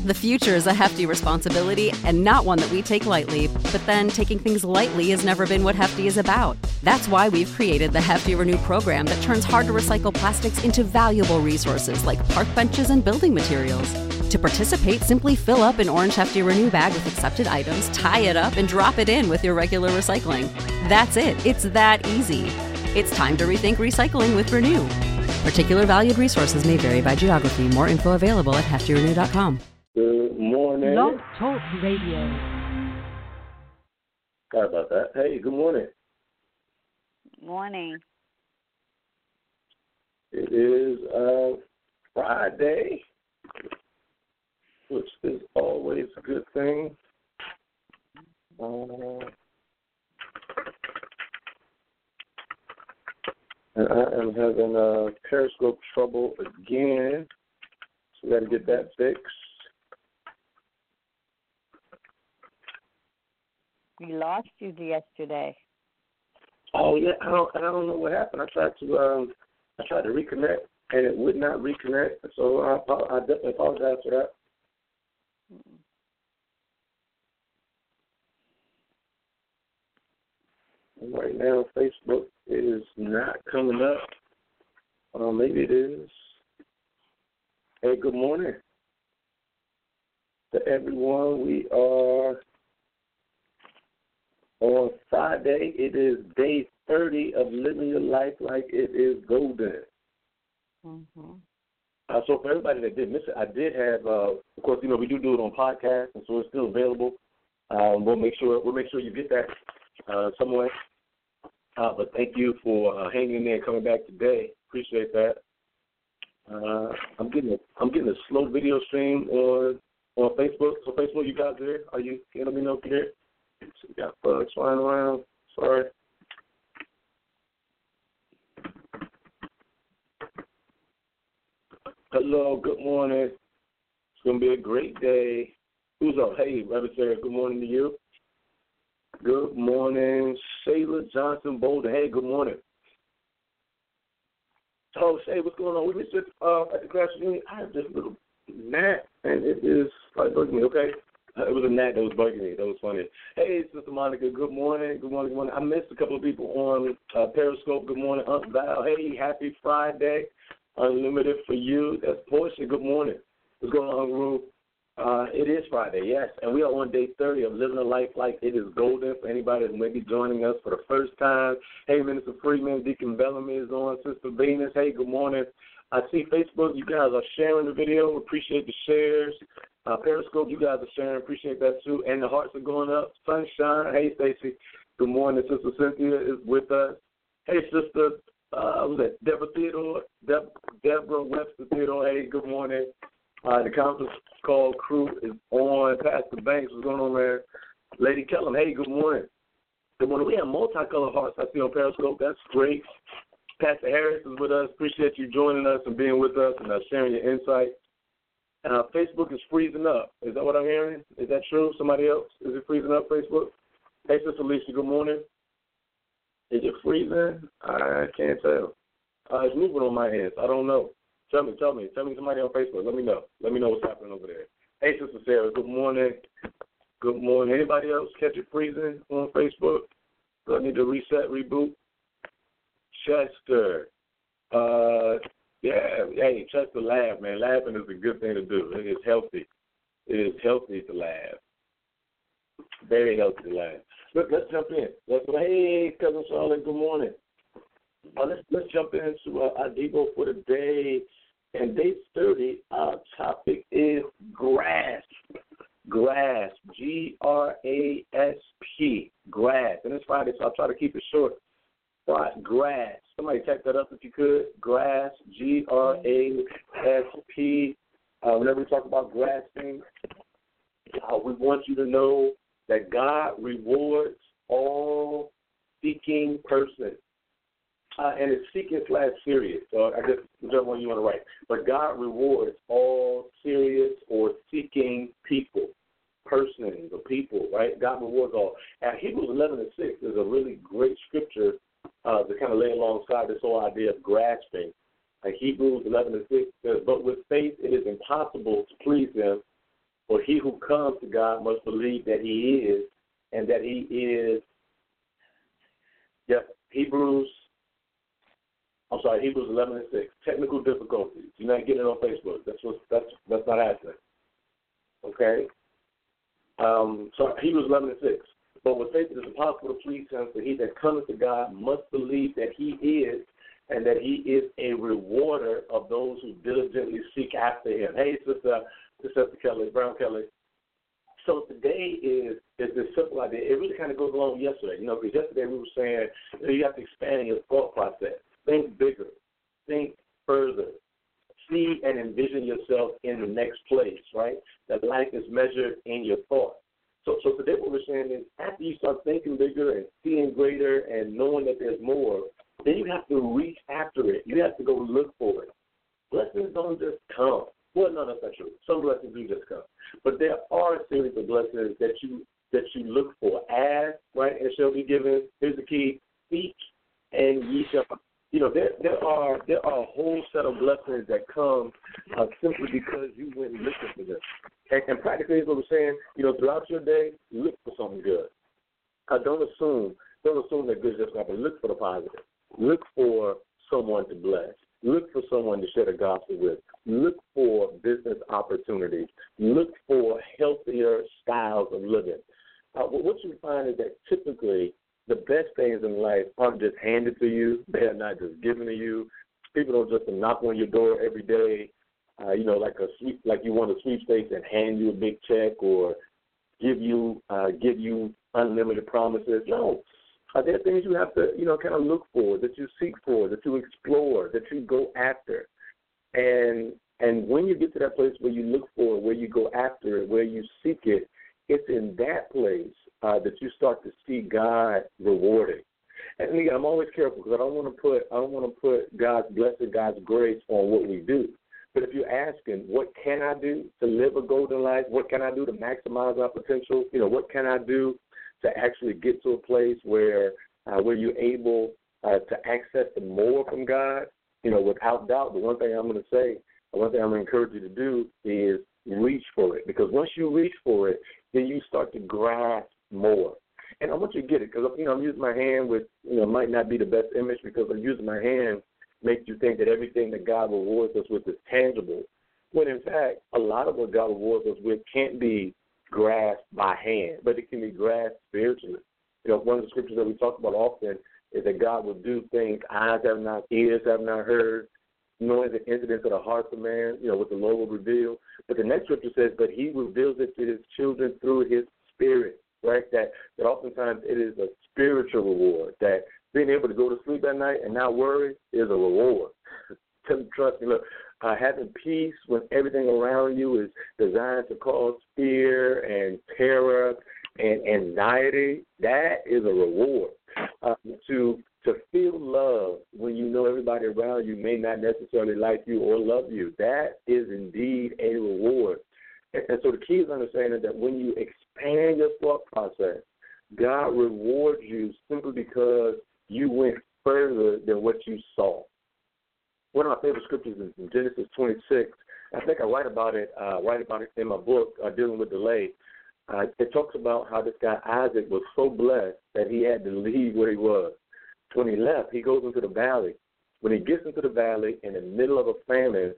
The future is a hefty responsibility and not one that we take lightly, but then taking things lightly has never been what Hefty is about. That's why we've created the Hefty Renew program that turns hard-to-recycle plastics into valuable resources like park benches and building materials. To participate, simply fill up an orange Hefty Renew bag with accepted items, tie it up, and drop it in with your regular recycling. That's it. It's that easy. It's time to rethink recycling with Renew. Particular valued resources may vary by geography. More info available at heftyrenew.com. Good morning. Blog Talk Radio. Sorry about that. Hey, good morning. Morning. It is Friday, which is always a good thing. And I am having Periscope trouble again, so we got to get that fixed. We lost you yesterday. Oh yeah, I don't know what happened. I tried to reconnect and it would not reconnect. So I definitely apologize for that. And right now, Facebook is not coming up. Maybe it is. Hey, good morning to everyone. We are on Friday. It is day 30 of living your life like it is golden. Mm-hmm. So for everybody that did miss it, I did have, of course, we do it on podcast, and so it's still available. We'll make sure you get that somewhere. But thank you for hanging in there and coming back today. Appreciate that. I'm getting a slow video stream on Facebook. So Facebook, you guys there? Are you? Can you let me know if you're there? So we got bugs flying around. Sorry. Hello, good morning. It's going to be a great day. Who's up? Hey, Reverend Sarah, good morning to you. Good morning, Shayla Johnson Bolden. Hey, good morning. Oh, Shay, what's going on? We missed it at the class reunion. I have this little gnat, and it is bugging me, okay? It was a gnat that was bugging me. That was funny. Hey, Sister Monica, good morning. Good morning, good morning. I missed a couple of people on Periscope. Good morning, Aunt Val. Hey, happy Friday. Unlimited for you. That's Portia. Good morning. What's going on, Rue? It is Friday, yes, and we are on day 30 of living a life like it is golden. For anybody that may be joining us for the first time, hey, Minister Freeman, Deacon Bellamy is on, Sister Venus, hey, good morning. I see Facebook, you guys are sharing the video, appreciate the shares. Periscope, you guys are sharing, appreciate that too, and the hearts are going up. Sunshine, hey, Stacy, good morning. Sister Cynthia is with us. Hey, Sister, was that Deborah Theodore? Deborah Webster Theodore, hey, good morning. The conference call crew is on. Pastor Banks, what's going on, man? Lady Kellum, hey, good morning. Good morning. We have multicolored hearts I see on Periscope. That's great. Pastor Harris is with us. Appreciate you joining us and being with us and sharing your insight. Facebook is freezing up. Is that what I'm hearing? Is that true? Somebody else? Is it freezing up, Facebook? Hey, Sister Alicia, good morning. Is it freezing? I can't tell. It's moving on my hands. I don't know. Tell me somebody on Facebook. Let me know what's happening over there. Hey, Sister Sarah, good morning. Good morning. Anybody else catch it freezing on Facebook? Do I need to reset, reboot? Chester. Yeah, hey, Chester, laugh, man. Laughing is a good thing to do. It is healthy. It is healthy to laugh. Very healthy to laugh. Look, let's jump in. Hey, Cousin Charlotte, good morning. Let's jump into our Devo for the day. And day 30, our topic is grasp. Grasp, Grasp, grasp. And it's Friday, so I'll try to keep it short. Grasp. Somebody type that up if you could. Grasp, Grasp. Whenever we talk about grasping, we want you to know that God rewards all seeking persons. And it's seeking / serious. So I guess whichever one you want to write. But God rewards all serious or seeking people, persons or people, right? God rewards all. And Hebrews 11:6 is a really great scripture to kind of lay alongside this whole idea of grasping. Hebrews 11:6 says, "But with faith it is impossible to please Him, For he who comes to God must believe that he is, and that he is, Hebrews 11:6. Technical difficulties. You're not getting it on Facebook. That's not happening. Okay? So Hebrews 11:6. But with faith it is impossible to please him, for he that cometh to God must believe that he is, and that he is a rewarder of those who diligently seek after him. Hey, Sister Kelly, Brown Kelly. So today is this simple idea. It really kind of goes along with yesterday. Because yesterday we were saying you have to expand your thought process. Think bigger. Think further. See and envision yourself in the next place, right? That life is measured in your thoughts. So today what we're saying is after you start thinking bigger and seeing greater and knowing that there's more, then you have to reach after it. You have to go look for it. Blessings don't just come. Well, no, that's not true. Some blessings do just come. But there are a series of blessings that you look for. Ask, right, and shall be given. Here's the key. Seek, and ye shall. There are a whole set of blessings that come simply because you went looking for them. And practically, as what we're saying, throughout your day, look for something good. Don't assume that good just happen. Look for the positive. Look for someone to bless. Look for someone to share the gospel with. Look for business opportunities. Look for healthier styles of living. What you find is that typically the best things in life aren't just handed to you. They are not just given to you. People don't just knock on your door every day, like you want a sweepstakes and hand you a big check or give you unlimited promises. No. There are things you have to, kind of look for, that you seek for, that you explore, that you go after. And when you get to that place where you look for it, where you go after it, where you seek it, it's in that place that you start to see God rewarding. And again, I'm always careful because I don't want to put God's blessing, God's grace on what we do. But if you're asking, what can I do to live a golden life? What can I do to maximize our potential? What can I do to actually get to a place where you're able to access more from God? Without doubt, the one thing I'm going to encourage you to do is reach for it. Because once you reach for it, then you start to grasp more. And I want you to get it because, I'm using my hand with, might not be the best image because I'm using my hand makes you think that everything that God rewards us with is tangible. When in fact, a lot of what God rewards us with can't be grasped by hand, but it can be grasped spiritually. One of the scriptures that we talk about often is that God will do things eyes have not, ears have not heard, knowing the incidents of the heart of man, what the Lord will reveal. But the next scripture says, but he reveals it to his children through his spirit, right? That oftentimes it is a spiritual reward, that being able to go to sleep at night and not worry is a reward. Trust me, look, having peace when everything around you is designed to cause fear and terror and anxiety, that is a reward. To feel love when you know everybody around you may not necessarily like you or love you, that is indeed a reward. And so the key is understanding that when you expand your thought process, God rewards you simply because you went further than what you saw. One of my favorite scriptures is in Genesis 26. I think I write about it in my book, Dealing with Delay. It talks about how this guy Isaac was so blessed that he had to leave where he was. When he left, he goes into the valley. When he gets into the valley in the middle of a famine,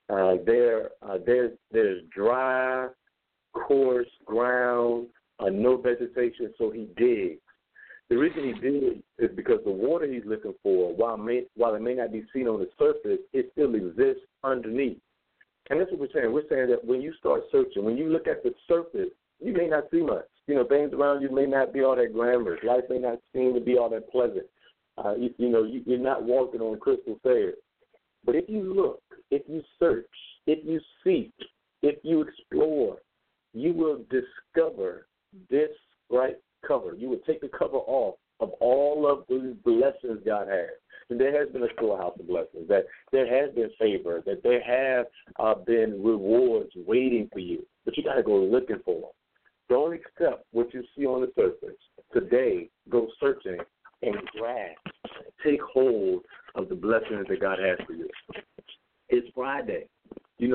there's dry, coarse ground, no vegetation, so he digs. The reason he digs is because the water he's looking for, while it may not be seen on the surface, it still exists underneath. And that's what we're saying. We're saying that when you start searching, when you look at the surface, you may not see much. Things around you may not be all that glamorous. Life may not seem to be all that pleasant. You're not walking on crystal stairs. But if you look, if you search, if you seek, if you explore, you will discover this bright cover. You will take the cover off of all of the blessings God has. And there has been a storehouse of blessings, that there has been favor, that there have been rewards waiting for you. But you got to go looking for them. Don't accept what you see on the surface. Today, go searching and grasp, take hold of the blessings that God has for you. It's Friday. Friday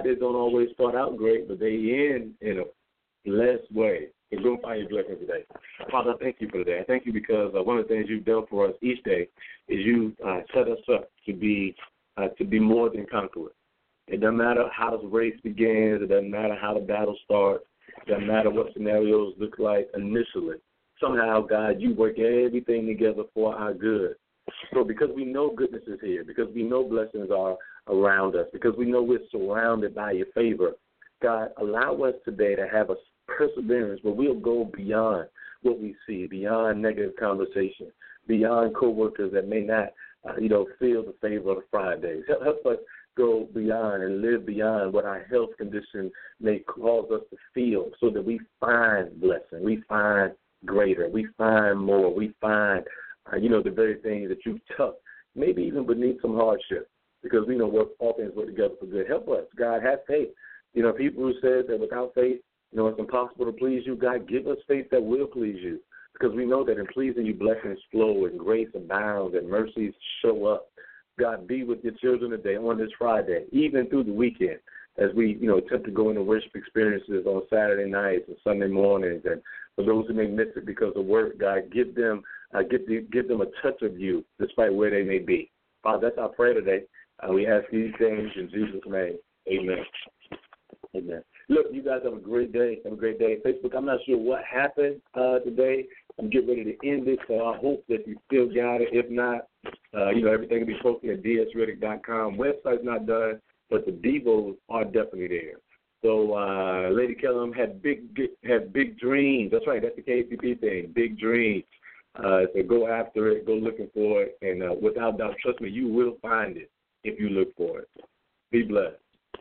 Fridays don't always start out great, but they end in a blessed way. So go find your blessing today. Father, I thank you for today. I thank you because one of the things you've done for us each day is you set us up to be more than conquerors. It doesn't matter how the race begins. It doesn't matter how the battle starts. It doesn't matter what scenarios look like initially. Somehow, God, you work everything together for our good. So because we know goodness is here, because we know blessings are around us, because we know we're surrounded by your favor, God, allow us today to have a perseverance where we'll go beyond what we see, beyond negative conversation, beyond coworkers that may not, feel the favor of the Fridays. Help us go beyond and live beyond what our health condition may cause us to feel so that we find blessing, we find greater, we find more, we find, the very things that you've tucked, maybe even beneath some hardship, because we know what all things work together for good. Help us, God, have faith. Hebrews says that without faith, it's impossible to please you. God, give us faith that will please you, because we know that in pleasing you, blessings flow and grace abounds and mercies show up. God, be with your children today on this Friday, even through the weekend, as we, attempt to go into worship experiences on Saturday nights and Sunday mornings. And for those who may miss it because of work, God, give them a touch of you despite where they may be. Father, that's our prayer today. We ask these things in Jesus' name. Amen. Amen. Look, you guys have a great day. Have a great day. Facebook, I'm not sure what happened today. I'm getting ready to end it, so I hope that you still got it. If not, everything will be posted at dsreddick.com. Website's not done, but the Devos are definitely there. So Lady Kellum had big dreams. That's right. That's the KCP thing, big dreams. So go after it. Go looking for it. And without doubt, trust me, you will find it if you look for it. Be blessed.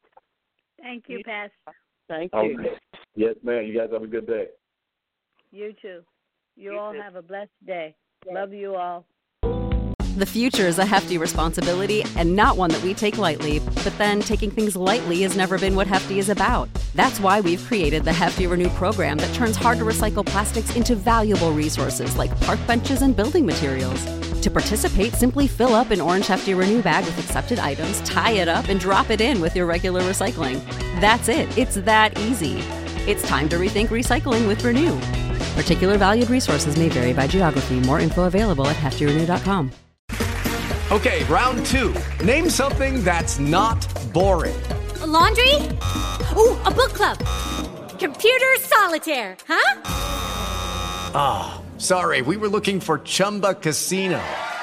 Thank you, Pastor. Thank you. Okay. Yes, ma'am. You guys have a good day. You too. You all have a blessed day. Love you all. The future is a hefty responsibility and not one that we take lightly, but then taking things lightly has never been what Hefty is about. That's why we've created the Hefty Renew program that turns hard-to-recycle plastics into valuable resources like park benches and building materials. To participate, simply fill up an orange Hefty Renew bag with accepted items, tie it up, and drop it in with your regular recycling. That's it. It's that easy. It's time to rethink recycling with Renew. Particular valued resources may vary by geography. More info available at heftyrenew.com. Okay, round two. Name something that's not boring. A laundry? Ooh, a book club. Computer solitaire, huh? Ah, sorry, we were looking for Chumba Casino.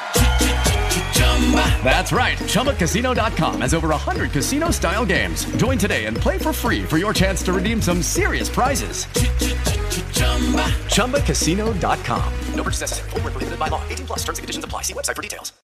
That's right, ChumbaCasino.com has over 100 casino-style games. Join today and play for free for your chance to redeem some serious prizes. ChumbaCasino.com. No purchase necessary. Void where prohibited by law. 18+ terms and conditions apply. See website for details.